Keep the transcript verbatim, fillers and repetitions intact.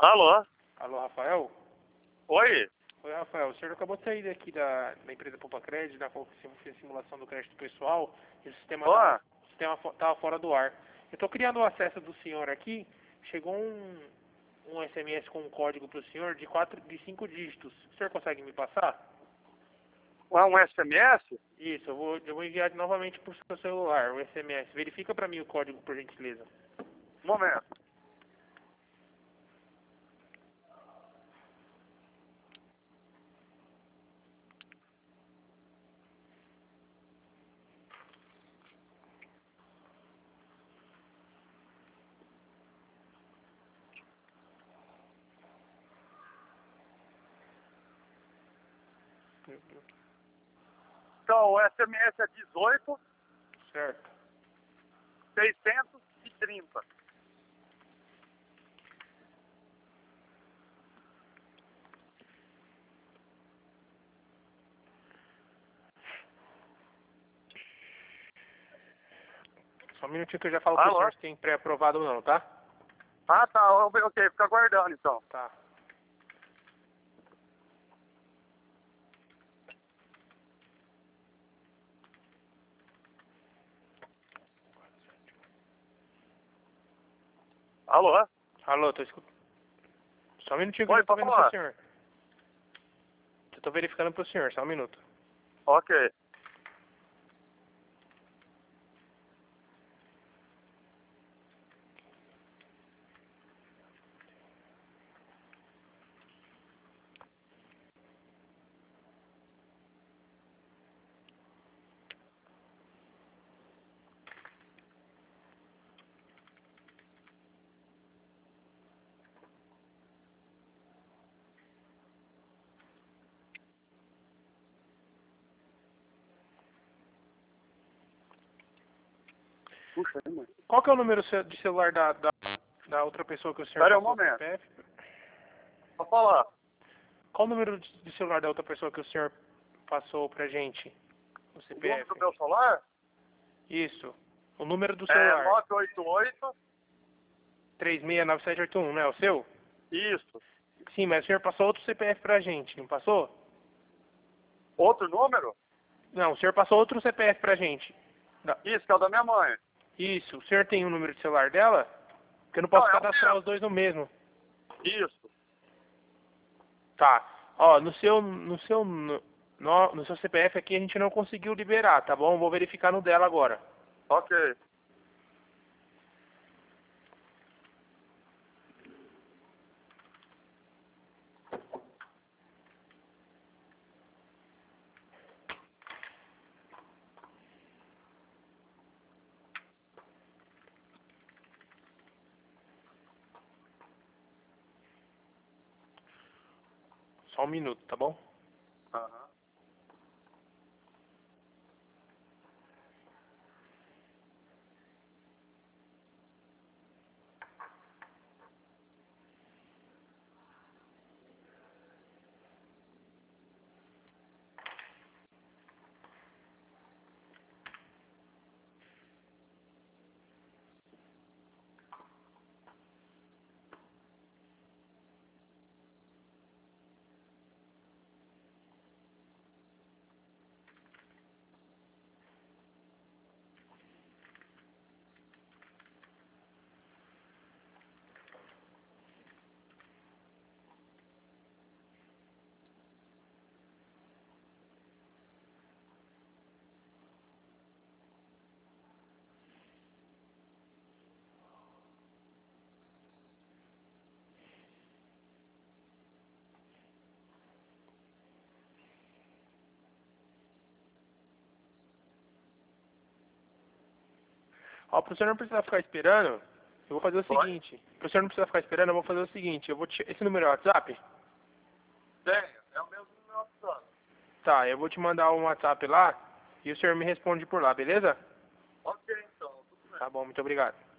Alô? Alô, Rafael? Oi? Oi, Rafael. O senhor acabou de sair daqui da, da empresa Poupa Crédito, da qual você fez simulação do crédito pessoal, e o sistema Ó, estava sistema fo- tava fora do ar. Eu estou criando o acesso do senhor aqui, chegou um, um S M S com um código para o senhor de, quatro, de cinco dígitos. O senhor consegue me passar? é um S M S? Isso, eu vou, eu vou enviar novamente para o seu celular, o S M S. Verifica para mim o código, por gentileza. Um momento. Então, o S M S é dezoito, Certo. seiscentos e trinta. Só um minutinho que eu já falo para o Alô? senhor se tem pré-aprovado ou não, tá? Ah, tá. Ok, fica aguardando então. Tá. Alô? Alô, tô escutando. Só um minutinho que eu Oi, já tô pode vendo pro falar? senhor. Eu tô verificando pro senhor, só um minuto. Ok. Puxa, aí, mano. Qual que é o número ce- de celular da, da, da outra pessoa que o senhor Espera um passou o momento. C P F? Pode falar. Qual o número de de celular da outra pessoa que o senhor passou pra gente? O O número C P F? do meu celular Isso. O número do é celular. nove oito oito. três seis nove sete oito um, não é o seu? Isso. Sim, mas o senhor passou outro C P F pra gente, não passou? Outro número? Não, o senhor passou outro C P F pra gente. Da- Isso, que é o da minha mãe. Isso. O senhor tem o número de celular dela? Porque eu não Não, posso é o cadastrar meu. os dois no mesmo. Isso. Tá. Ó, no seu, no seu, no, no no seu C P F aqui a gente não conseguiu liberar, tá bom? Vou verificar no dela agora. Ok. Só um minuto, tá bom? Aham. Ó, pro senhor não precisar ficar esperando, eu vou fazer o Pode? seguinte. Pro senhor não precisar ficar esperando, eu vou fazer o seguinte. Eu vou te... Esse número é o WhatsApp? Tenho. É o mesmo número WhatsApp. Tá, eu vou te mandar um WhatsApp lá e o senhor me responde por lá, beleza? Ok, então. Tudo bem. Tá bom, muito obrigado.